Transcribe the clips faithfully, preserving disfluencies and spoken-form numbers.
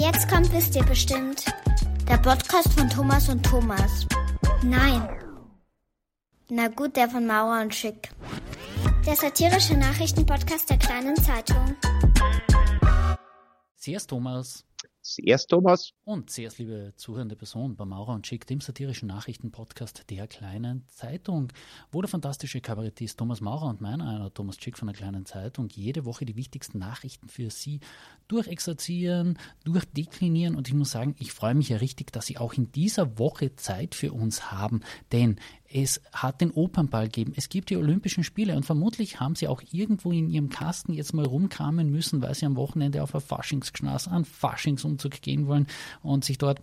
Jetzt kommt, wisst ihr bestimmt. Der Podcast von Thomas und Thomas. Nein. Na gut, der von Maurer und Schick. Der satirische Nachrichtenpodcast der kleinen Zeitung. Sehr Thomas. Sehr Thomas. Und sehr liebe zuhörende Person bei Maurer und Schick, dem satirischen Nachrichtenpodcast der kleinen Zeitung, wo der fantastische Kabarettist Thomas Maurer und mein einer Thomas Schick von der kleinen Zeitung jede Woche die wichtigsten Nachrichten für Sie durchexerzieren, durchdeklinieren. Und ich muss sagen, ich freue mich ja richtig, dass Sie auch in dieser Woche Zeit für uns haben, denn es hat den Opernball gegeben, es gibt die Olympischen Spiele und vermutlich haben Sie auch irgendwo in Ihrem Kasten jetzt mal rumkramen müssen, weil Sie am Wochenende auf ein Faschingsgschnaß, einen Faschingsumzug gehen wollen und sich dort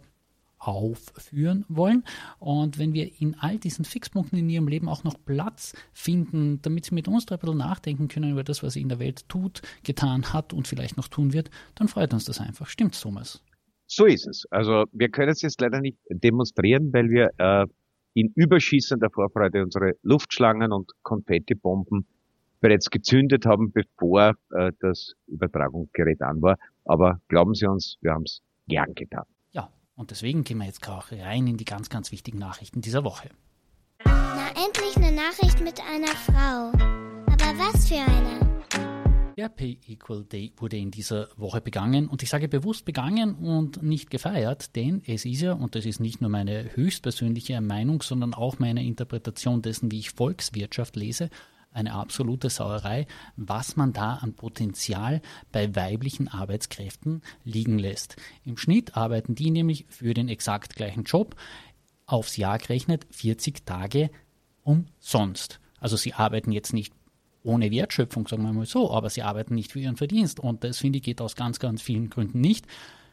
aufführen wollen. Und wenn wir in all diesen Fixpunkten in Ihrem Leben auch noch Platz finden, damit Sie mit uns da ein bisschen nachdenken können über das, was Sie in der Welt tut, getan hat und vielleicht noch tun wird, dann freut uns das einfach. Stimmt's, Thomas? So ist es. Also wir können es jetzt leider nicht demonstrieren, weil wir äh, in überschießender Vorfreude unsere Luftschlangen und Konfettibomben bereits gezündet haben, bevor äh, das Übertragungsgerät an war. Aber glauben Sie uns, wir haben es gern getan. Ja, und deswegen gehen wir jetzt auch rein in die ganz, ganz wichtigen Nachrichten dieser Woche. Na, endlich eine Nachricht mit einer Frau. Aber was für eine? Der Pay Equal Day wurde in dieser Woche begangen und ich sage bewusst begangen und nicht gefeiert, denn es ist ja, und das ist nicht nur meine höchstpersönliche Meinung, sondern auch meine Interpretation dessen, wie ich Volkswirtschaft lese, eine absolute Sauerei, was man da an Potenzial bei weiblichen Arbeitskräften liegen lässt. Im Schnitt arbeiten die nämlich für den exakt gleichen Job aufs Jahr gerechnet vierzig Tage umsonst. Also sie arbeiten jetzt nicht ohne Wertschöpfung, sagen wir mal so, aber sie arbeiten nicht für ihren Verdienst und das, finde ich, geht aus ganz, ganz vielen Gründen nicht.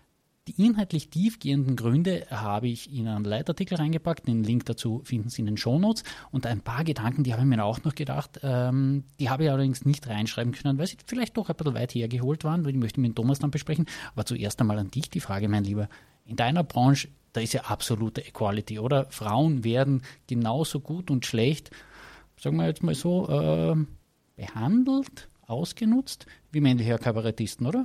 Die inhaltlich tiefgehenden Gründe habe ich in einen Leitartikel reingepackt, den Link dazu finden Sie in den Shownotes und ein paar Gedanken, die habe ich mir auch noch gedacht, ähm, die habe ich allerdings nicht reinschreiben können, weil sie vielleicht doch ein bisschen weit hergeholt waren, weil die möchte ich mit Thomas dann besprechen, aber zuerst einmal an dich die Frage, mein Lieber, in deiner Branche, da ist ja absolute Equality, oder? Frauen werden genauso gut und schlecht, sagen wir jetzt mal so, äh, behandelt, ausgenutzt, wie männliche Kabarettisten, oder?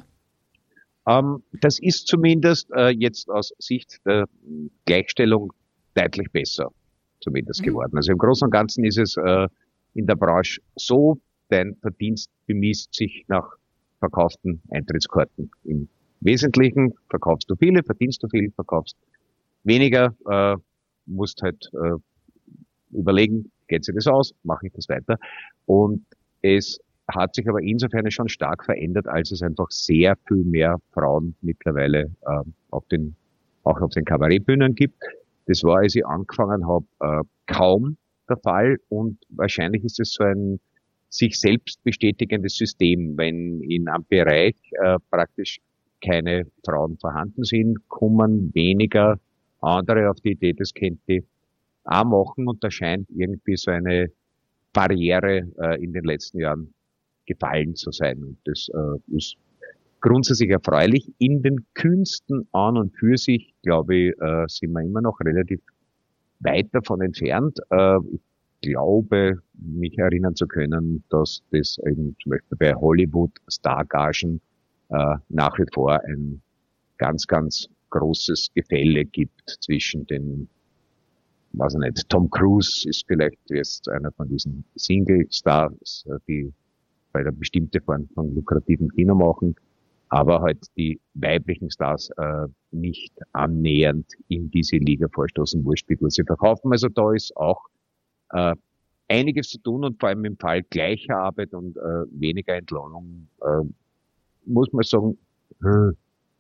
Ähm, das ist zumindest äh, jetzt aus Sicht der Gleichstellung deutlich besser zumindest mhm. geworden. Also im Großen und Ganzen ist es äh, in der Branche so, dein Verdienst bemisst sich nach verkauften Eintrittskarten. Im Wesentlichen verkaufst du viele, verdienst du viel, verkaufst weniger, äh, musst halt äh, überlegen, geht sich das aus, mache ich das weiter. Und es hat sich aber insofern schon stark verändert, als es einfach sehr viel mehr Frauen mittlerweile äh, auf den, auch auf den Kabarettbühnen gibt. Das war, als ich angefangen habe, äh, kaum der Fall und wahrscheinlich ist es so ein sich selbst bestätigendes System. Wenn in einem Bereich äh, praktisch keine Frauen vorhanden sind, kommen weniger andere auf die Idee, das könnte ich auch machen und da scheint irgendwie so eine Barriere äh, in den letzten Jahren gefallen zu sein. Und das äh, ist grundsätzlich erfreulich. In den Künsten an und für sich, glaube ich, äh, sind wir immer noch relativ weit davon entfernt. Äh, ich glaube, mich erinnern zu können, dass das eben zum Beispiel bei Hollywood-Stargagen äh, nach wie vor ein ganz, ganz großes Gefälle gibt zwischen den, weiß ich nicht, Tom Cruise ist vielleicht jetzt einer von diesen Single-Stars, die bei einer bestimmten Form von lukrativen Kino machen, aber halt die weiblichen Stars äh, nicht annähernd in diese Liga vorstoßen, wurscht wie gut sie verkaufen. Also da ist auch äh, einiges zu tun und vor allem im Fall gleicher Arbeit und äh, weniger Entlohnung äh, muss man sagen, hm,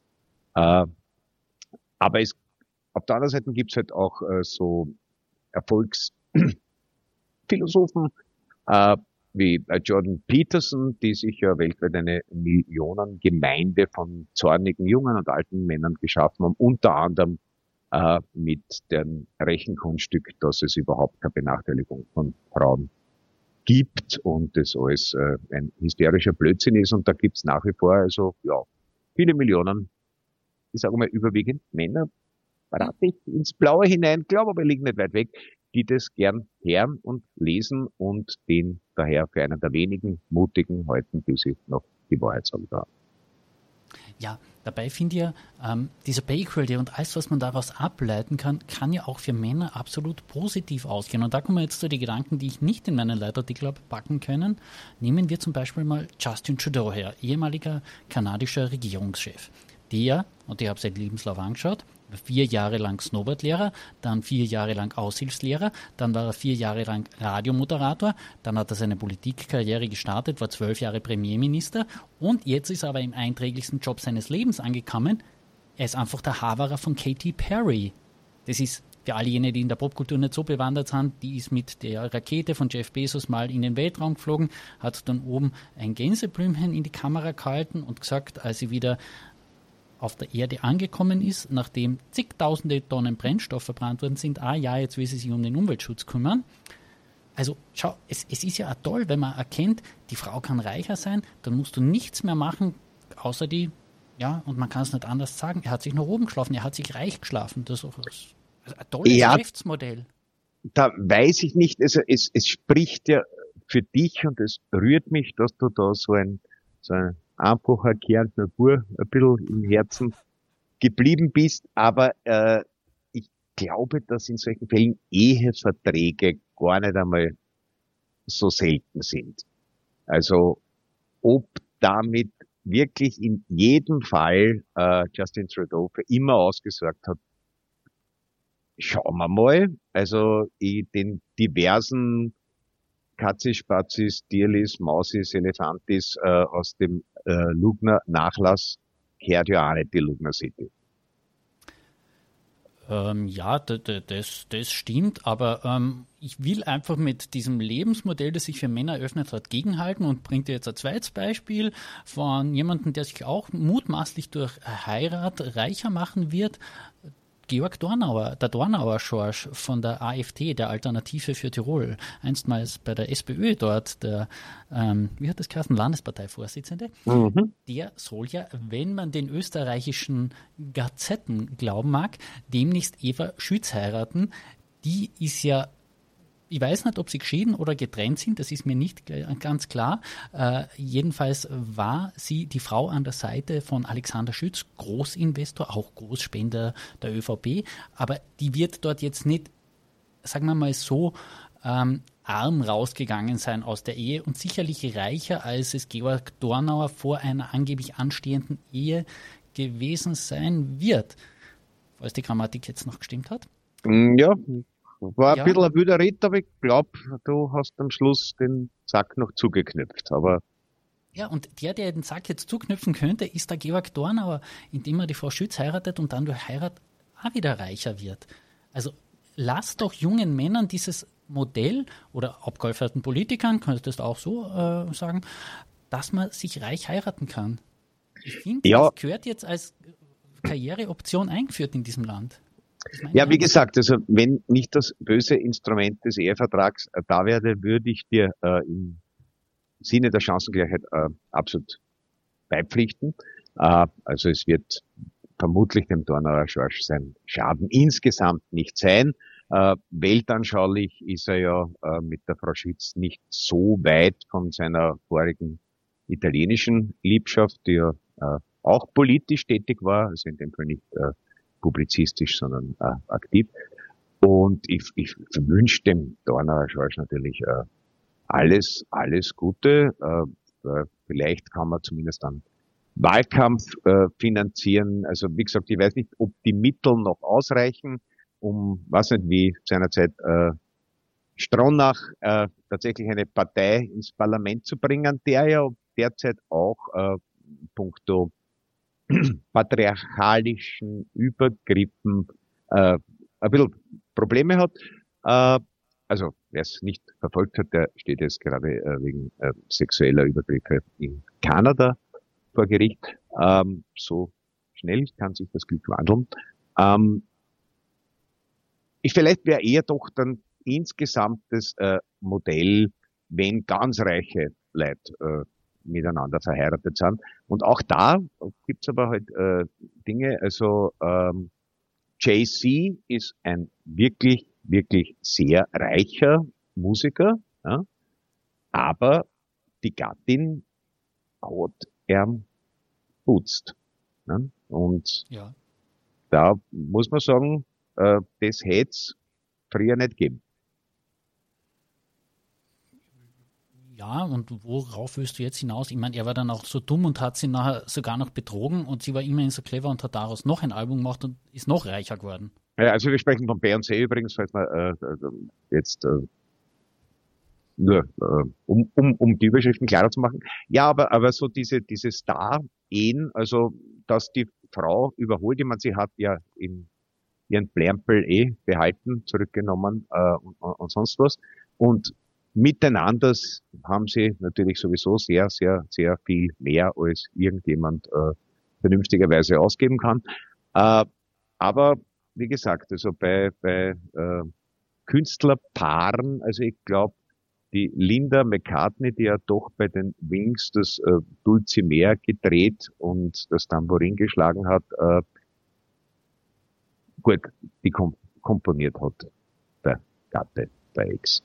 äh, aber es, auf der anderen Seite gibt es halt auch äh, so Erfolgsphilosophen äh, wie äh, Jordan Peterson, die sich ja weltweit eine Millionengemeinde von zornigen jungen und alten Männern geschaffen haben, unter anderem äh, mit dem Rechenkunststück, dass es überhaupt keine Benachteiligung von Frauen gibt und das alles äh, ein hysterischer Blödsinn ist und da gibt's nach wie vor also ja viele Millionen, ich sage mal überwiegend Männer, rate ich ins Blaue hinein, glaube aber liegen nicht weit weg, die das gern hören und lesen und den daher für einen der wenigen Mutigen halten, die sich noch die Wahrheit sagen darf. Ja, dabei finde ich ja, ähm, dieser Pay Equality und alles, was man daraus ableiten kann, kann ja auch für Männer absolut positiv ausgehen. Und da kommen wir jetzt zu den Gedanken, die ich nicht in meinen Leitartikel habe packen können. Nehmen wir zum Beispiel mal Justin Trudeau her, ehemaliger kanadischer Regierungschef. Der, und ich habe seinen Lebenslauf angeschaut, vier Jahre lang Snowboardlehrer, dann vier Jahre lang Aushilfslehrer, dann war er vier Jahre lang Radiomoderator, dann hat er seine Politikkarriere gestartet, war zwölf Jahre Premierminister und jetzt ist er aber im einträglichsten Job seines Lebens angekommen. Er ist einfach der Haverer von Katy Perry. Das ist für alle jene, die in der Popkultur nicht so bewandert sind, die ist mit der Rakete von Jeff Bezos mal in den Weltraum geflogen, hat dann oben ein Gänseblümchen in die Kamera gehalten und gesagt, als sie wieder auf der Erde angekommen ist, nachdem zigtausende Tonnen Brennstoff verbrannt worden sind, ah ja, jetzt will sie sich um den Umweltschutz kümmern. Also schau, es, es ist ja auch toll, wenn man erkennt, die Frau kann reicher sein, dann musst du nichts mehr machen, außer die, ja, und man kann es nicht anders sagen, er hat sich nach oben geschlafen, er hat sich reich geschlafen. Das ist auch ein tolles ja, Geschäftsmodell. Da weiß ich nicht, also es, es spricht ja für dich und es rührt mich, dass du da so ein, so ein einfacher Kerl, ein Bur, ein bisschen im Herzen geblieben bist, aber äh, ich glaube, dass in solchen Fällen Eheverträge gar nicht einmal so selten sind. Also ob damit wirklich in jedem Fall äh, Justin Trudeau für immer ausgesorgt hat, schauen wir mal. Also in den diversen Katzis, Spatzis, Tierlis, Mausis, Elefantis äh, aus dem äh, Lugner-Nachlass gehört ja auch nicht die Lugner City. Ähm, ja, d- d- das, das stimmt, aber ähm, ich will einfach mit diesem Lebensmodell, das sich für Männer eröffnet hat, gegenhalten und bringt dir jetzt ein zweites Beispiel von jemandem, der sich auch mutmaßlich durch Heirat reicher machen wird. Georg Dornauer, der Dornauer Schorsch von der AfD, der Alternative für Tirol, einstmals bei der SPÖ dort, der, ähm, wie hat das geheißen, Landesparteivorsitzende, mhm. Der soll ja, wenn man den österreichischen Gazetten glauben mag, demnächst Eva Schütz heiraten. Die ist ja, ich weiß nicht, ob sie geschieden oder getrennt sind, das ist mir nicht ganz klar. Äh, jedenfalls war sie die Frau an der Seite von Alexander Schütz, Großinvestor, auch Großspender der ÖVP, aber die wird dort jetzt nicht, sagen wir mal so, ähm, arm rausgegangen sein aus der Ehe und sicherlich reicher, als es Georg Dornauer vor einer angeblich anstehenden Ehe gewesen sein wird. Falls die Grammatik jetzt noch gestimmt hat. Ja, war ein ja. bisschen ein wilder Ritt, aber ich glaube, du hast am Schluss den Sack noch zugeknüpft. Aber ja, und der, der den Sack jetzt zuknüpfen könnte, ist der Georg Dornauer, indem er die Frau Schütz heiratet und dann durch Heirat auch wieder reicher wird. Also lass doch jungen Männern dieses Modell oder abgehalferten Politikern, könntest du auch so äh, sagen, dass man sich reich heiraten kann. Ich finde, ja. Das gehört jetzt als Karriereoption eingeführt in diesem Land. Ja, wie gesagt, also wenn nicht das böse Instrument des Ehevertrags da wäre, würde ich dir äh, im Sinne der Chancengleichheit äh, absolut beipflichten. Äh, also es wird vermutlich dem Dornauer Schorsch sein Schaden insgesamt nicht sein. Äh, weltanschaulich ist er ja äh, mit der Frau Schütz nicht so weit von seiner vorigen italienischen Liebschaft, die ja äh, auch politisch tätig war, also in dem Fall nicht äh, publizistisch, sondern äh, aktiv. Und ich, ich wünsche dem Dornauer Schorsch natürlich äh, alles, alles Gute. Äh, äh, vielleicht kann man zumindest dann Wahlkampf äh, finanzieren. Also wie gesagt, ich weiß nicht, ob die Mittel noch ausreichen, um, weiß nicht, wie seinerzeit äh, Stronach äh, tatsächlich eine Partei ins Parlament zu bringen, der ja derzeit auch äh, puncto patriarchalischen Übergriffen äh, ein bisschen Probleme hat. Äh, also wer es nicht verfolgt hat, der steht jetzt gerade äh, wegen äh, sexueller Übergriffe in Kanada vor Gericht. Ähm, so schnell kann sich das Glück wandeln. Ähm, ich vielleicht wäre eher doch dann insgesamt das äh, Modell, wenn ganz reiche Leute äh, miteinander verheiratet sind. Und auch da gibt's aber halt äh, Dinge, also ähm, Jay-Z ist ein wirklich, wirklich sehr reicher Musiker, ja, aber die Gattin hat er putzt. Ne? Und Ja. da muss man sagen, äh, das hätte es früher nicht gegeben. Ja, und worauf willst du jetzt hinaus? Ich meine, er war dann auch so dumm und hat sie nachher sogar noch betrogen und sie war immerhin so clever und hat daraus noch ein Album gemacht und ist noch reicher geworden. Ja, also wir sprechen von Beyoncé übrigens, falls man äh, jetzt äh, nur äh, um, um, um die Überschriften klarer zu machen. Ja, aber aber so diese diese Star-Ehen, also dass die Frau überholt, ich meine, sie hat ja in ihren Plärmpel eh behalten, zurückgenommen äh, und, und sonst was. Und miteinander haben sie natürlich sowieso sehr, sehr, sehr viel mehr, als irgendjemand äh, vernünftigerweise ausgeben kann. Äh, aber wie gesagt, also bei, bei äh, Künstlerpaaren, also ich glaube, die Linda McCartney, die ja doch bei den Wings das äh, Dulcimer gedreht und das Tambourin geschlagen hat, äh, gut, die kom- komponiert hat, der Gatte, der Ex.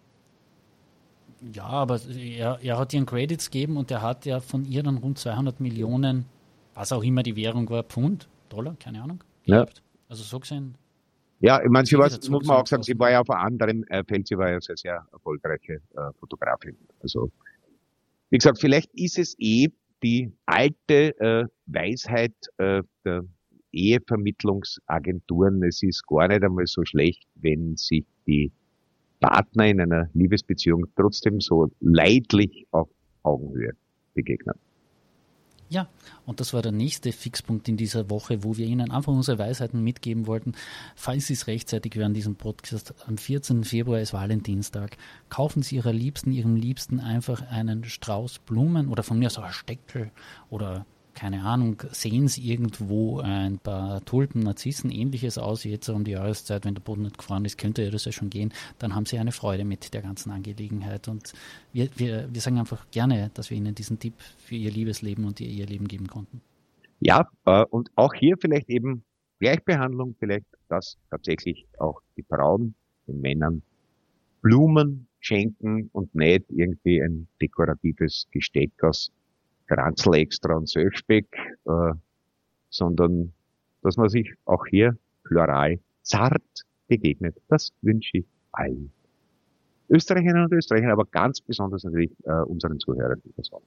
Ja, aber er, er hat ihren Credits gegeben und er hat ja von ihr dann rund zweihundert Millionen, was auch immer die Währung war, Pfund, Dollar, keine Ahnung, gehabt. Ja. Also so gesehen. Ja, ich meine, sie war, muss man auch sagen, sie war ja auf einem anderen äh, Feld, sie war ja sehr, sehr erfolgreiche äh, Fotografin. Also, wie gesagt, vielleicht ist es eh die alte äh, Weisheit äh, der Ehevermittlungsagenturen. Es ist gar nicht einmal so schlecht, wenn sich die Partner in einer Liebesbeziehung trotzdem so leidlich auf Augenhöhe begegnen. Ja, und das war der nächste Fixpunkt in dieser Woche, wo wir Ihnen einfach unsere Weisheiten mitgeben wollten. Falls Sie es rechtzeitig hören, diesen Podcast am vierzehnten Februar ist Valentinstag. Kaufen Sie Ihrer Liebsten, Ihrem Liebsten einfach einen Strauß Blumen oder von mir so ein Steckel oder keine Ahnung, sehen Sie irgendwo ein paar Tulpen, Narzissen, ähnliches aus, jetzt um die Jahreszeit, wenn der Boden nicht gefroren ist, könnte ja das ja schon gehen, dann haben Sie eine Freude mit der ganzen Angelegenheit und wir, wir, wir sagen einfach gerne, dass wir Ihnen diesen Tipp für Ihr Liebesleben und Ihr Eheleben geben konnten. Ja, äh, und auch hier vielleicht eben Gleichbehandlung, vielleicht, dass tatsächlich auch die Frauen den Männern Blumen schenken und nicht irgendwie ein dekoratives Gesteck aus Kranzel extra und Söchspeck, äh, sondern dass man sich auch hier floral zart begegnet. Das wünsche ich allen Österreicherinnen und Österreichern, aber ganz besonders natürlich äh, unseren Zuhörern.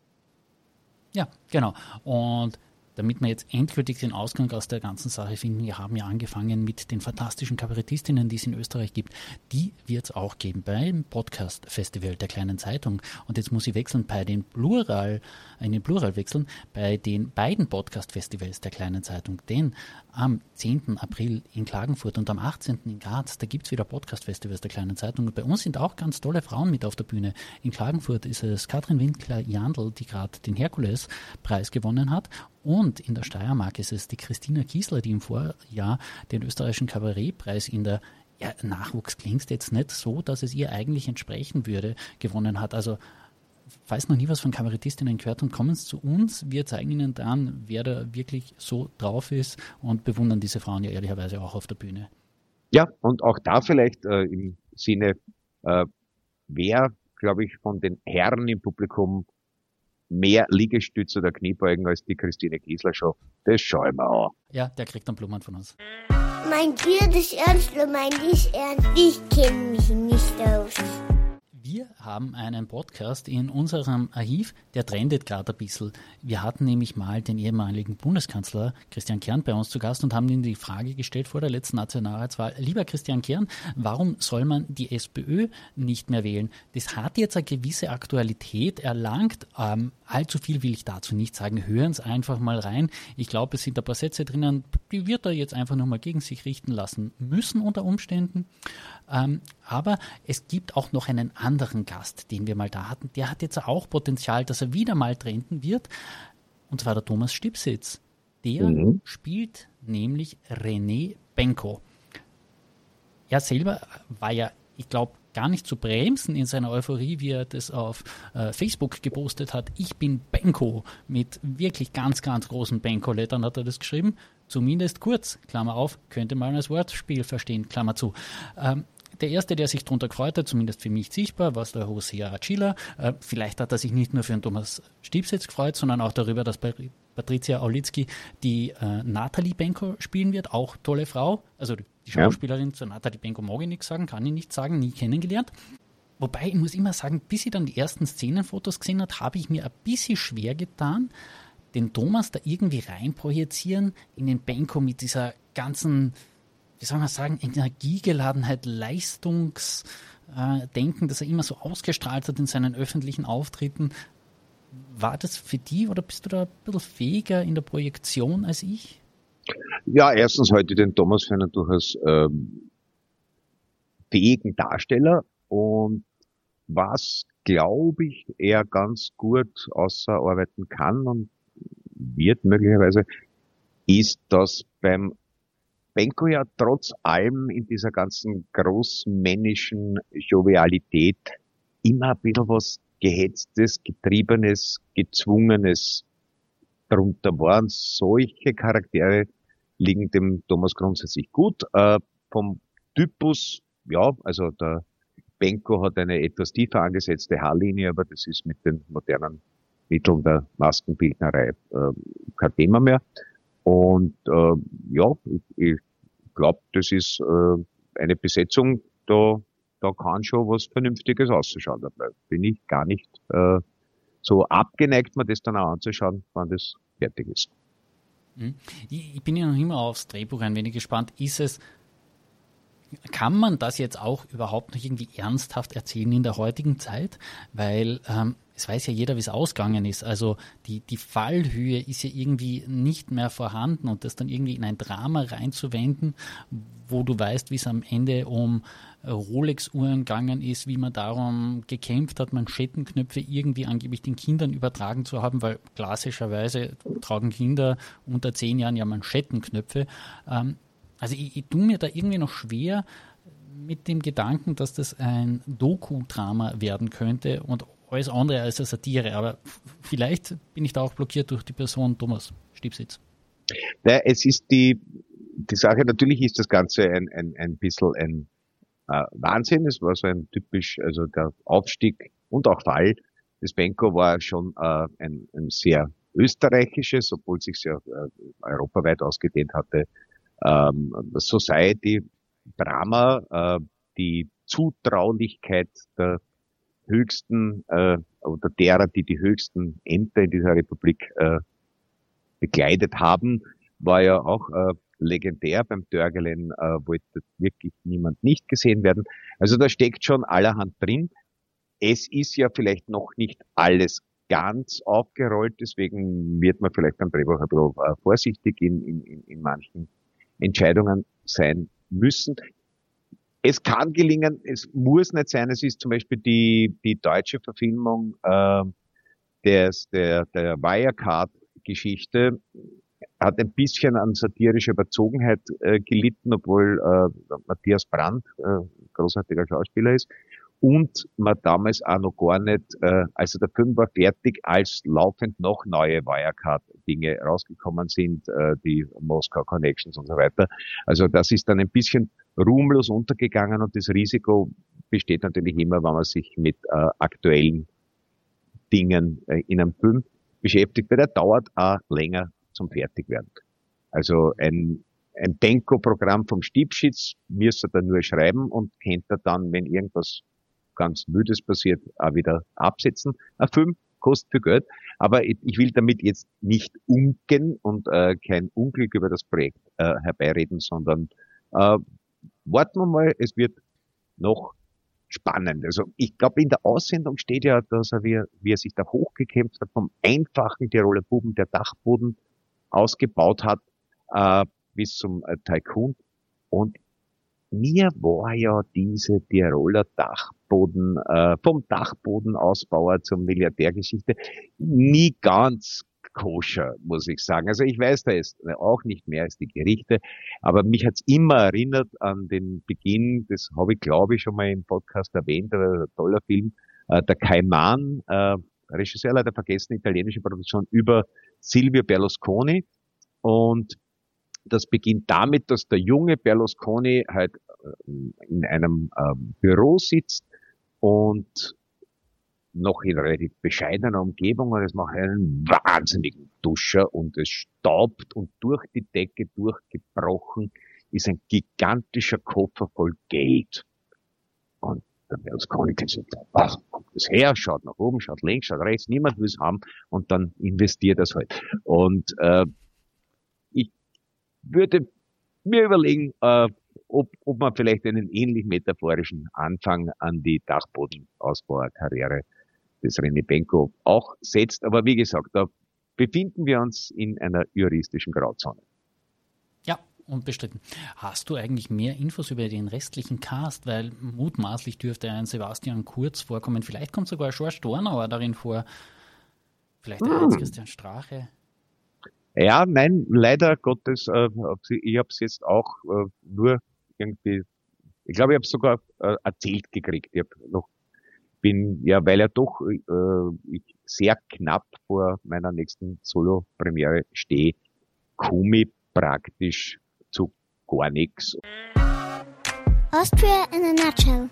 Ja, genau. Und damit wir jetzt endgültig den Ausgang aus der ganzen Sache finden, wir haben ja angefangen mit den fantastischen Kabarettistinnen, die es in Österreich gibt. Die wird es auch geben beim Podcast-Festival der Kleinen Zeitung. Und jetzt muss ich wechseln bei den Plural, in den Plural wechseln, bei den beiden Podcast-Festivals der Kleinen Zeitung. Denn am zehnten April in Klagenfurt und am achtzehnten in Graz, da gibt es wieder Podcast-Festivals der Kleinen Zeitung. Und bei uns sind auch ganz tolle Frauen mit auf der Bühne. In Klagenfurt ist es Katrin Winkler-Jandl, die gerade den Herkules-Preis gewonnen hat. Und in der Steiermark ist es die Christina Kiesler, die im Vorjahr den österreichischen Kabarettpreis in der ja, Nachwuchs klingt jetzt nicht so, dass es ihr eigentlich entsprechen würde, gewonnen hat. Also falls noch nie was von Kabarettistinnen gehört haben, kommen Sie zu uns. Wir zeigen Ihnen dann, wer da wirklich so drauf ist und bewundern diese Frauen ja ehrlicherweise auch auf der Bühne. Ja, und auch da vielleicht äh, im Sinne, äh, wer, glaube ich, von den Herren im Publikum mehr Liegestütze oder Kniebeugen als die Christine Kiesler schafft, das schauen wir an. Ja, der kriegt dann Blumen von uns. Mein Kind ist ernst und mein ist ernst. Ich kenne mich nicht aus. Wir haben einen Podcast in unserem Archiv, der trendet gerade ein bisschen. Wir hatten nämlich mal den ehemaligen Bundeskanzler Christian Kern bei uns zu Gast und haben ihm die Frage gestellt vor der letzten Nationalratswahl. Lieber Christian Kern, warum soll man die SPÖ nicht mehr wählen? Das hat jetzt eine gewisse Aktualität erlangt. Ähm, allzu viel will ich dazu nicht sagen. Hören Sie einfach mal rein. Ich glaube, es sind ein paar Sätze drinnen, die wird er jetzt einfach nochmal gegen sich richten lassen müssen unter Umständen. Ähm, aber es gibt auch noch einen anderen Gast, den wir mal da hatten. Der hat jetzt auch Potenzial, dass er wieder mal trenden wird. Und zwar der Thomas Stipsitz. Der mhm. spielt nämlich René Benko. Er selber war ja, ich glaube, gar nicht zu bremsen in seiner Euphorie, wie er das auf äh, Facebook gepostet hat. Ich bin Benko, mit wirklich ganz, ganz großen Benko-Lettern hat er das geschrieben. Zumindest kurz, Klammer auf, könnte man als Wortspiel verstehen, Klammer zu. Ähm, der Erste, der sich darunter gefreut hat, zumindest für mich sichtbar, war der Hosea Acila. Äh, vielleicht hat er sich nicht nur für den Thomas Stibsitz gefreut, sondern auch darüber, dass Patricia Aulitzki die äh, Nathalie Benko spielen wird, auch tolle Frau. Also die Schauspielerin ja. Zur Nathalie Benko mag ich nichts sagen, kann ich nicht sagen, nie kennengelernt. Wobei, ich muss immer sagen, bis ich dann die ersten Szenenfotos gesehen habe, habe ich mir ein bisschen schwer getan, den Thomas da irgendwie reinprojizieren in den Benko mit dieser ganzen, wie soll man sagen, Energiegeladenheit, Leistungsdenken, das er immer so ausgestrahlt hat in seinen öffentlichen Auftritten. War das für dich oder bist du da ein bisschen fähiger in der Projektion als ich? Ja, erstens halte ich den Thomas für einen durchaus ähm, fähigen Darsteller. Und was, glaube ich, er ganz gut ausarbeiten kann und wird möglicherweise, ist, dass beim Benko ja trotz allem in dieser ganzen großmännischen Jovialität immer ein bisschen was Gehetztes, Getriebenes, Gezwungenes drunter waren. Solche Charaktere liegen dem Thomas grundsätzlich gut. Äh, vom Typus, ja, also der Benko hat eine etwas tiefer angesetzte Haarlinie, aber das ist mit den modernen Mitteln der Maskenbildnerei äh, kein Thema mehr. Und äh, ja, ich, ich glaube, das ist äh, eine Besetzung, da, da kann schon was Vernünftiges ausschauen. Da bin ich gar nicht äh, so abgeneigt, mir das dann auch anzuschauen, wann das fertig ist. Ich bin ja noch immer aufs Drehbuch ein wenig gespannt. Ist es Kann man das jetzt auch überhaupt noch irgendwie ernsthaft erzählen in der heutigen Zeit? Weil ähm, es weiß ja jeder, wie es ausgegangen ist. Also die, die Fallhöhe ist ja irgendwie nicht mehr vorhanden und das dann irgendwie in ein Drama reinzuwenden, wo du weißt, wie es am Ende um Rolex-Uhren gegangen ist, wie man darum gekämpft hat, Manschettenknöpfe irgendwie angeblich den Kindern übertragen zu haben, weil klassischerweise tragen Kinder unter zehn Jahren ja Manschettenknöpfe. Ähm, Also ich, ich tue mir da irgendwie noch schwer mit dem Gedanken, dass das ein Doku-Drama werden könnte und alles andere als eine Satire. Aber vielleicht bin ich da auch blockiert durch die Person Thomas Stibsitz. Ja, es ist die, die Sache, natürlich ist das Ganze ein, ein, ein bisschen ein äh, Wahnsinn. Es war so ein typisch, also der Aufstieg und auch Fall des Benko war schon äh, ein, ein sehr österreichisches, obwohl es sich ja äh, europaweit ausgedehnt hatte, Ähm, Society-Drama, äh, die Zutraulichkeit der höchsten äh, oder derer, die die höchsten Ämter in dieser Republik äh, bekleidet haben, war ja auch äh, legendär. Beim Dörgelen äh, wollte wirklich niemand nicht gesehen werden. Also da steckt schon allerhand drin. Es ist ja vielleicht noch nicht alles ganz aufgerollt, deswegen wird man vielleicht beim Drehbuch ein bisschen äh, vorsichtig in, in, in manchen Entscheidungen sein müssen. Es kann gelingen, es muss nicht sein. Es ist zum Beispiel die, die deutsche Verfilmung äh, des, der, der Wirecard-Geschichte, hat ein bisschen an satirischer Überzogenheit äh, gelitten, obwohl äh, Matthias Brandt äh, großartiger Schauspieler ist. Und man damals auch noch gar nicht, äh, also der Film war fertig, als laufend noch neue Wirecard-Dinge rausgekommen sind, äh, die Moskau Connections und so weiter. Also das ist dann ein bisschen ruhmlos untergegangen und das Risiko besteht natürlich immer, wenn man sich mit äh, aktuellen Dingen äh, in einem Film beschäftigt, weil der dauert auch länger zum Fertigwerden. Also ein ein Benko-Programm vom Stibschitz müsste er nur schreiben und kennt er dann, wenn irgendwas ganz Müdes passiert, auch wieder absetzen. Ein Film kostet viel Geld, aber ich, ich will damit jetzt nicht unken und äh, kein Unglück über das Projekt äh, herbeireden, sondern äh, warten wir mal, es wird noch spannend. Also ich glaube, in der Aussendung steht ja, dass er, wie, wie er sich da hochgekämpft hat, vom einfachen Tiroler Buben, der Dachboden ausgebaut hat, äh, bis zum äh, Tycoon. Und mir war ja diese Tiroler Dachboden, äh, vom Dachbodenausbauer zur Milliardärgeschichte nie ganz koscher, muss ich sagen. Also ich weiß da jetzt auch nicht mehr als die Gerichte, aber mich hat's immer erinnert an den Beginn, das habe ich glaube ich schon mal im Podcast erwähnt, ein toller Film, äh, der Cayman, äh, Regisseur leider vergessen, italienische Produktion über Silvio Berlusconi, und das beginnt damit, dass der junge Berlusconi halt in einem ähm, Büro sitzt und noch in relativ bescheidener Umgebung und es macht einen wahnsinnigen Duscher und es staubt und durch die Decke durchgebrochen ist ein gigantischer Koffer voll Geld. Und dann wird uns gar nicht gesagt, was kommt das her, schaut nach oben, schaut links, schaut rechts, niemand will es haben und dann investiert das halt. Und äh, ich würde mir überlegen, äh, ob, ob man vielleicht einen ähnlich metaphorischen Anfang an die Dachbodenausbaukarriere des René Benko auch setzt. Aber wie gesagt, da befinden wir uns in einer juristischen Grauzone. Ja, unbestritten. Hast du eigentlich mehr Infos über den restlichen Cast? Weil mutmaßlich dürfte ein Sebastian Kurz vorkommen. Vielleicht kommt sogar George Dornauer darin vor. Vielleicht der hm. Heinz-Christian Strache. Ja, nein, leider Gottes, äh, ich habe es jetzt auch äh, nur irgendwie, ich glaube, ich habe es sogar äh, erzählt gekriegt. Ich habe noch bin, ja, weil ja doch äh, ich sehr knapp vor meiner nächsten Solo-Premiere stehe, komme ich praktisch zu gar nichts. Austria in a nutshell.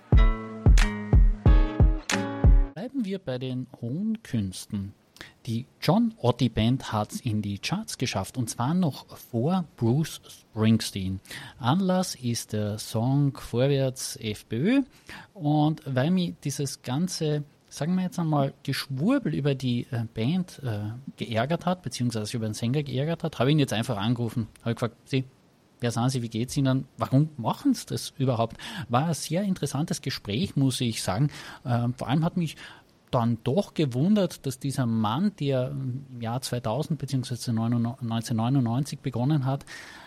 Bleiben wir bei den hohen Künsten. Die John Otti Band hat es in die Charts geschafft und zwar noch vor Bruce Springsteen. Anlass ist der Song Vorwärts FPÖ und weil mich dieses ganze, sagen wir jetzt einmal, Geschwurbel über die äh, Band äh, geärgert hat, beziehungsweise über den Sänger geärgert hat, habe ich ihn jetzt einfach angerufen. Habe gefragt, Sie, wer sind Sie, wie geht's Ihnen? Warum machen Sie das überhaupt? War ein sehr interessantes Gespräch, muss ich sagen. Äh, vor allem hat mich dann doch gewundert, dass dieser Mann, der im Jahr zweitausend bzw. neunzehnhundertneunundneunzig begonnen hat,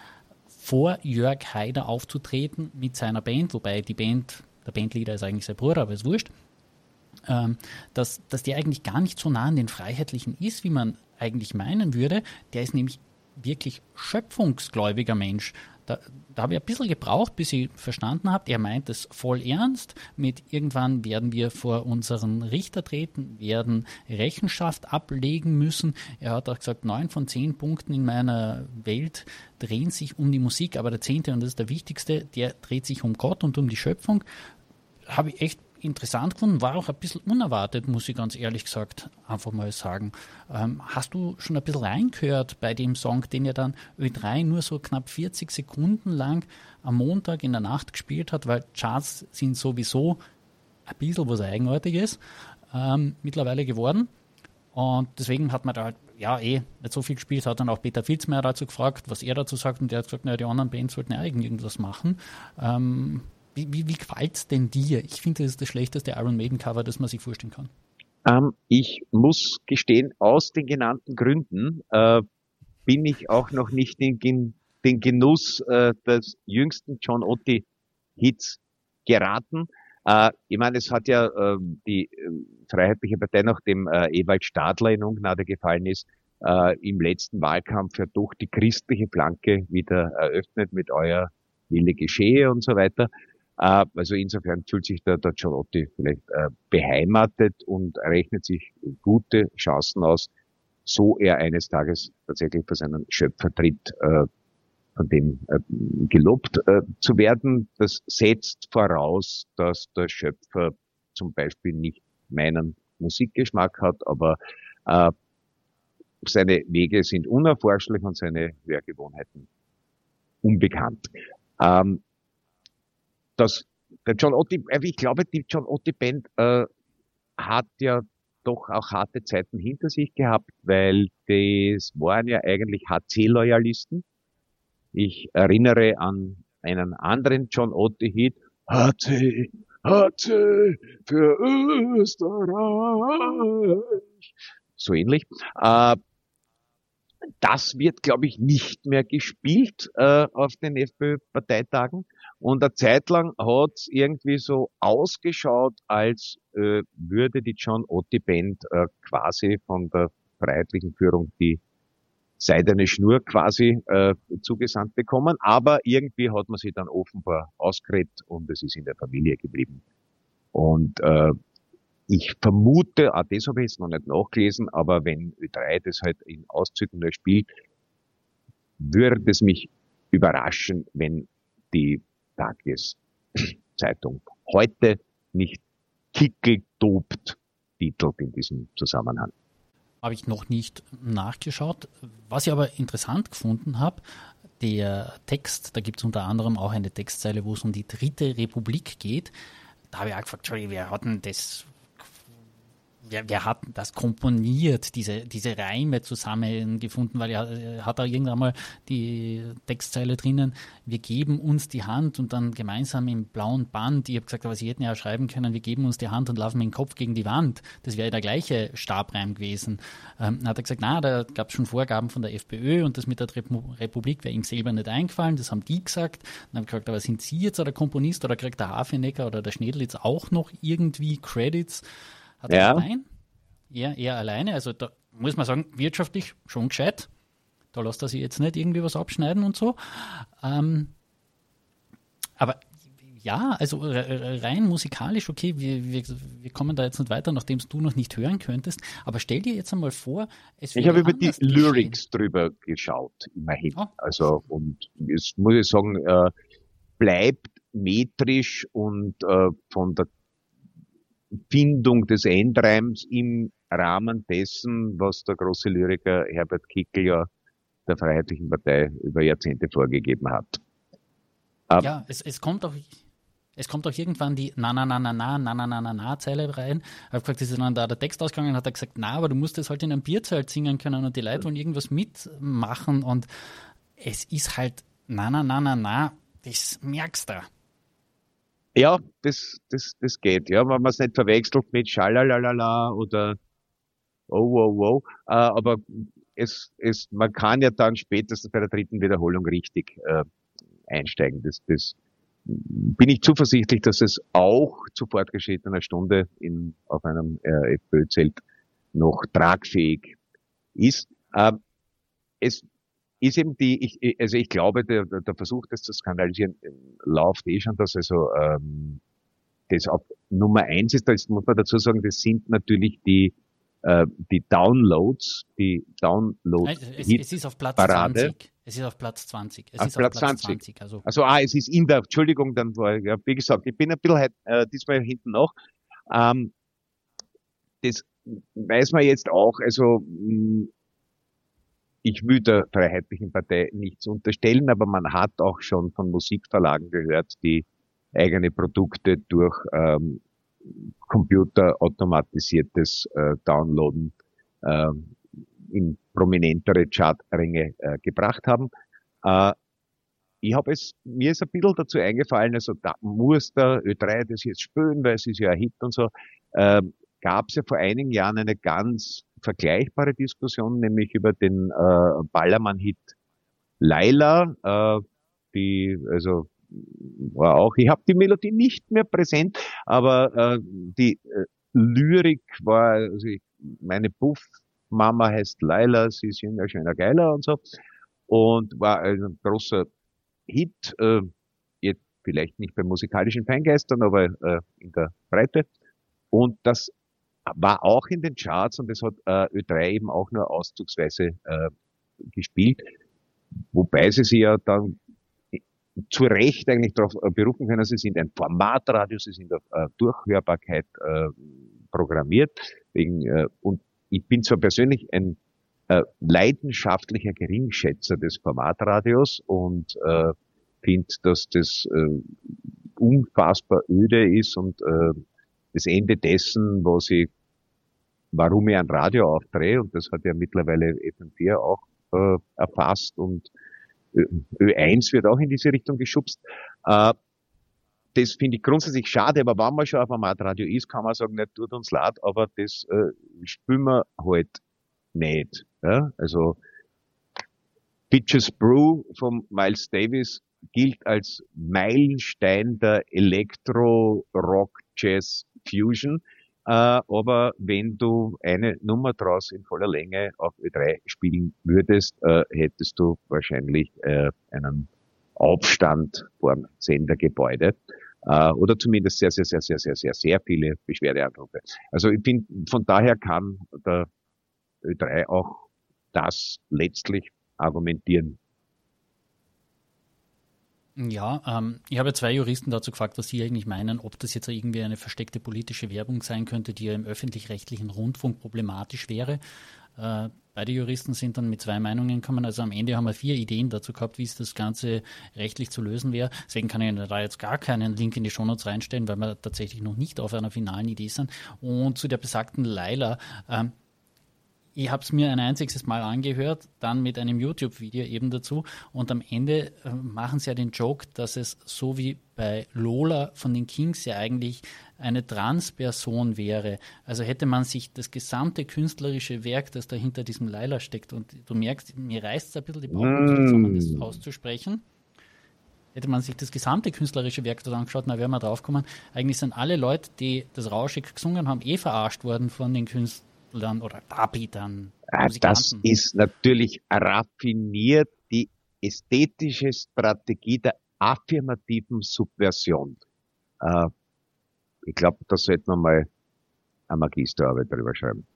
vor Jörg Haider aufzutreten mit seiner Band, wobei die Band, der Bandleader ist eigentlich sein Bruder, aber ist wurscht, ähm, dass, dass der eigentlich gar nicht so nah an den Freiheitlichen ist, wie man eigentlich meinen würde. Der ist nämlich wirklich schöpfungsgläubiger Mensch. Da, da habe ich ein bisschen gebraucht, bis ich verstanden habe, er meint es voll ernst. Mit irgendwann werden wir vor unseren Richter treten, werden Rechenschaft ablegen müssen. Er hat auch gesagt, neun von zehn Punkten in meiner Welt drehen sich um die Musik, aber der zehnte, und das ist der wichtigste, der dreht sich um Gott und um die Schöpfung. Habe ich echt interessant gefunden, war auch ein bisschen unerwartet, muss ich ganz ehrlich gesagt einfach mal sagen. Ähm, hast du schon ein bisschen reingehört bei dem Song, den er dann Ö drei nur so knapp vierzig Sekunden lang am Montag in der Nacht gespielt hat, weil Charts sind sowieso ein bisschen was Eigenartiges ähm, mittlerweile geworden und deswegen hat man da halt, ja eh, nicht so viel gespielt, hat dann auch Peter Filzmeier dazu gefragt, was er dazu sagt und der hat gesagt, naja, die anderen Bands sollten ja irgendwas machen. Ähm, Wie, wie, wie gefällt es denn dir? Ich finde, das ist das schlechteste Iron Maiden-Cover, das man sich vorstellen kann. Ähm, ich muss gestehen, aus den genannten Gründen äh, bin ich auch noch nicht in gen, den Genuss äh, des jüngsten John Otti-Hits geraten. Äh, ich meine, es hat ja äh, die äh, Freiheitliche Partei, nachdem äh, Ewald Stadler in Ungnade gefallen ist, äh, im letzten Wahlkampf ja doch die christliche Flanke wieder eröffnet mit Euer Wille geschehe und so weiter. Also insofern fühlt sich der, der John Otti vielleicht äh, beheimatet und rechnet sich gute Chancen aus, so er eines Tages tatsächlich vor seinen Schöpfer tritt, äh, von dem äh, gelobt äh, zu werden. Das setzt voraus, dass der Schöpfer zum Beispiel nicht meinen Musikgeschmack hat, aber äh, seine Wege sind unerforschlich und seine Hörgewohnheiten unbekannt. Ähm, Das, der John Otti, ich glaube, die John Otti Band äh, hat ja doch auch harte Zeiten hinter sich gehabt, weil das waren ja eigentlich H C-Loyalisten. Ich erinnere an einen anderen John Otti-Hit, H C, H C für Österreich. So ähnlich. Äh, Das wird, glaube ich, nicht mehr gespielt äh, auf den FPÖ-Parteitagen. Und eine Zeit lang hat es irgendwie so ausgeschaut, als äh, würde die John Otti Band äh, quasi von der freiheitlichen Führung die seidene Schnur quasi äh, zugesandt bekommen. Aber irgendwie hat man sie dann offenbar ausgeredet und es ist in der Familie geblieben. Und äh, ich vermute, auch das habe ich jetzt noch nicht nachgelesen, aber wenn Ö drei das halt in Auszügen nur spielt, würde es mich überraschen, wenn die Takis Zeitung heute nicht Kickel tobt titelt in diesem Zusammenhang. Habe ich noch nicht nachgeschaut. Was ich aber interessant gefunden habe, der Text, da gibt es unter anderem auch eine Textzeile, wo es um die Dritte Republik geht. Da habe ich auch gefragt, wer hat denn das, wer, wer hat das komponiert, diese, diese Reime zusammengefunden, weil er hat da irgendwann mal die Textzeile drinnen, wir geben uns die Hand und dann gemeinsam im blauen Band, ich habe gesagt, aber Sie hätten ja schreiben können, wir geben uns die Hand und laufen mit dem Kopf gegen die Wand. Das wäre ja der gleiche Stabreim gewesen. Ähm, dann hat er gesagt, na, da gab es schon Vorgaben von der FPÖ und das mit der Republik wäre ihm selber nicht eingefallen, das haben die gesagt. Dann habe ich gesagt, aber sind Sie jetzt der Komponist oder kriegt der Hafenecker oder der Schnedlitz auch noch irgendwie Credits? Hat er ja. allein? Er, er alleine, also da muss man sagen, wirtschaftlich schon gescheit. Da lässt er sich jetzt nicht irgendwie was abschneiden und so. Ähm, aber ja, also rein musikalisch, okay, wir, wir, wir kommen da jetzt nicht weiter, nachdem du noch nicht hören könntest. Aber stell dir jetzt einmal vor, es Ich habe über die Lyrics drüber geschaut, immerhin. Oh. Also, und jetzt muss ich sagen, äh, bleibt metrisch und äh, von der Findung des Endreims im Rahmen dessen, was der große Lyriker Herbert Kickl ja der Freiheitlichen Partei über Jahrzehnte vorgegeben hat. Ähm, ja, es, es kommt auch, es kommt auch irgendwann die na na na na na na na na na na Zeile rein. Ich habe gefragt, ist dann da der Text ausgegangen, hat er gesagt, na, aber du musst es halt in einem Bierzelt singen können und die Leute wollen irgendwas mitmachen und es ist halt na na na na na, das merkst du. Ja, das, das, das geht, ja, wenn man es nicht verwechselt mit Schalalalala oder oh, oh, oh, äh, aber es, es, man kann ja dann spätestens bei der dritten Wiederholung richtig äh, einsteigen. Das, das bin ich zuversichtlich, dass es auch zu fortgeschrittener Stunde in, auf einem äh, FPÖ-Zelt noch tragfähig ist. Äh, es ist eben die, ich, also ich glaube, der, der Versuch, das zu skandalisieren, läuft eh schon, dass also ähm, das auf Nummer eins ist. Das muss man dazu sagen, das sind natürlich die äh, die Downloads, die Download es, es ist auf Platz Parade. zwanzig. Es ist auf Platz zwanzig. Es auf ist Platz auf Platz zwanzig. zwanzig. Also. also ah, es ist in der, Entschuldigung, dann war ja, wie gesagt, ich bin ein bisschen äh, diesmal hinten noch. Ähm, das weiß man jetzt auch, also mh, ich will der Freiheitlichen Partei nichts unterstellen, aber man hat auch schon von Musikverlagen gehört, die eigene Produkte durch ähm, computerautomatisiertes äh, Downloaden äh, in prominentere Chartränge äh, gebracht haben. Äh, ich habe es, mir ist ein bisschen dazu eingefallen, also da muss der Ö drei das jetzt spielen, weil es ist ja ein Hit und so. Äh, gab es ja vor einigen Jahren eine ganz vergleichbare Diskussion, nämlich über den äh, Ballermann-Hit Laila, äh, die, also war auch, ich habe die Melodie nicht mehr präsent, aber äh, die äh, Lyrik war, also ich, meine Puff-Mama heißt Laila, sie ist jünger, schöner, geiler und so, und war ein großer Hit, äh, jetzt vielleicht nicht bei musikalischen Feingeistern, aber äh, in der Breite, und das war auch in den Charts und das hat äh, Ö drei eben auch nur auszugsweise äh, gespielt, wobei sie sich ja dann zu Recht eigentlich darauf äh, berufen können, sie sind ein Formatradio, sie sind auf äh, Durchhörbarkeit äh, programmiert. Wegen, äh, und ich bin zwar persönlich ein äh, leidenschaftlicher Geringschätzer des Formatradios und äh, finde, dass das äh, unfassbar öde ist und äh, das Ende dessen, was ich, warum ich ein Radio aufdrehe, und das hat ja mittlerweile F M vier auch äh, erfasst und Ö eins wird auch in diese Richtung geschubst. Äh, das finde ich grundsätzlich schade, aber wenn man schon auf einem Radio ist, kann man sagen, nicht tut uns leid, aber das äh, spielen wir halt nicht. Ja? Also Bitches Brew von Miles Davis gilt als Meilenstein der Elektro-Rock-Jazz-Fusion. Äh, aber wenn du eine Nummer draus in voller Länge auf Ö drei spielen würdest, äh, hättest du wahrscheinlich äh, einen Aufstand vor dem Sendergebäude. Äh, oder zumindest sehr, sehr, sehr, sehr, sehr, sehr, sehr viele Beschwerdeanrufe. Also ich finde, von daher kann der Ö drei auch das letztlich argumentieren. Ja, ähm, ich habe zwei Juristen dazu gefragt, was sie eigentlich meinen, ob das jetzt irgendwie eine versteckte politische Werbung sein könnte, die ja im öffentlich-rechtlichen Rundfunk problematisch wäre. Äh, beide Juristen sind dann mit zwei Meinungen gekommen. Also am Ende haben wir vier Ideen dazu gehabt, wie es das Ganze rechtlich zu lösen wäre. Deswegen kann ich da jetzt gar keinen Link in die Shownotes reinstellen, weil wir tatsächlich noch nicht auf einer finalen Idee sind. Und zu der besagten Laila, ähm, ich habe es mir ein einziges Mal angehört, dann mit einem YouTube-Video eben dazu. Und am Ende äh, machen sie ja den Joke, dass es so wie bei Lola von den Kings ja eigentlich eine Transperson wäre. Also hätte man sich das gesamte künstlerische Werk, das da hinter diesem Laila steckt, und du merkst, mir reißt es ein bisschen die Bauchmuskeln zusammen, das auszusprechen. Hätte man sich das gesamte künstlerische Werk dort angeschaut, dann wäre man draufgekommen, eigentlich sind alle Leute, die das rauschig gesungen haben, eh verarscht worden von den Künstlern oder Darbietern. Das ist natürlich raffiniert die ästhetische Strategie der affirmativen Subversion. Äh, ich glaube, da sollte man mal eine Magisterarbeit drüber schreiben.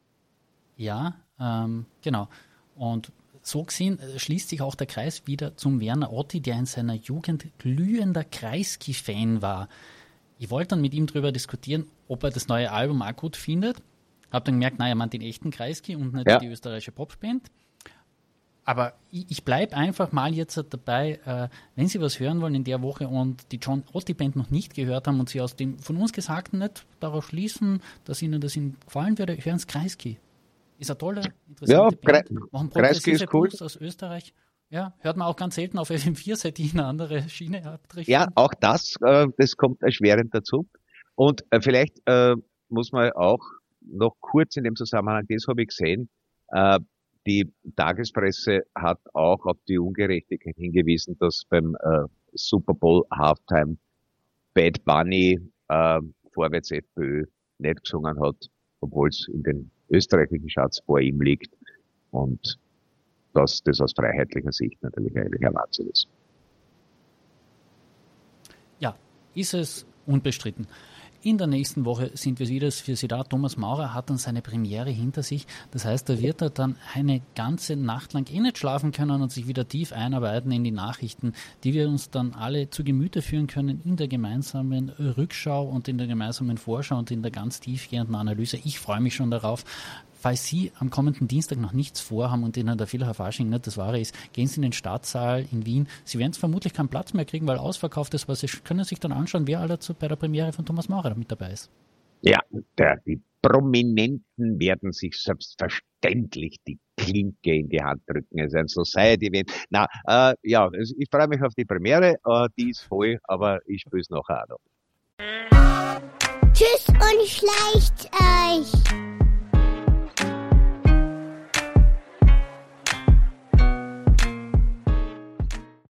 Ja, ähm, genau. Und so gesehen schließt sich auch der Kreis wieder zum Werner Otti, der in seiner Jugend glühender Kreisky-Fan war. Ich wollte dann mit ihm darüber diskutieren, ob er das neue Album auch gut findet. Hab dann gemerkt, naja, man den echten Kreisky und nicht ja. die österreichische Popband. Aber ich, ich bleibe einfach mal jetzt dabei, äh, wenn Sie was hören wollen in der Woche und die John Otti Band noch nicht gehört haben und Sie aus dem von uns Gesagten nicht darauf schließen, dass Ihnen das Ihnen gefallen würde, hören Sie Kreisky. Ist eine tolle, interessante ja, Band. Machen progressive Blues cool. Aus Österreich. Ja, hört man auch ganz selten auf F M vier, seit die eine andere Schiene abtrifft. Ja, auch das, äh, das kommt erschwerend dazu. Und äh, vielleicht äh, muss man auch noch kurz in dem Zusammenhang, das habe ich gesehen, äh, die Tagespresse hat auch auf die Ungerechtigkeit hingewiesen, dass beim äh, Super Bowl Halftime Bad Bunny äh, Vorwärts FPÖ nicht gesungen hat, obwohl es in den österreichischen Charts vor ihm liegt und dass das aus freiheitlicher Sicht natürlich eigentlich ein Wahnsinn ist. Ja, ist es unbestritten. In der nächsten Woche sind wir wieder für Sie da. Thomas Maurer hat dann seine Premiere hinter sich. Das heißt, da wird er dann eine ganze Nacht lang eh nicht schlafen können und sich wieder tief einarbeiten in die Nachrichten, die wir uns dann alle zu Gemüte führen können in der gemeinsamen Rückschau und in der gemeinsamen Vorschau und in der ganz tiefgehenden Analyse. Ich freue mich schon darauf. Falls Sie am kommenden Dienstag noch nichts vorhaben und Ihnen der Philhar Fasching nicht das Wahre ist, gehen Sie in den Stadtsaal in Wien. Sie werden vermutlich keinen Platz mehr kriegen, weil ausverkauft ist, aber Sie können sich dann anschauen, wer alle bei der Premiere von Thomas Maurer mit dabei ist. Ja, der, die Prominenten werden sich selbstverständlich die Klinke in die Hand drücken. Es ist ein Society-Event. Na, äh, ja, ich freue mich auf die Premiere. Äh, die ist voll, aber ich spiele es nachher auch noch. Tschüss und schleicht euch!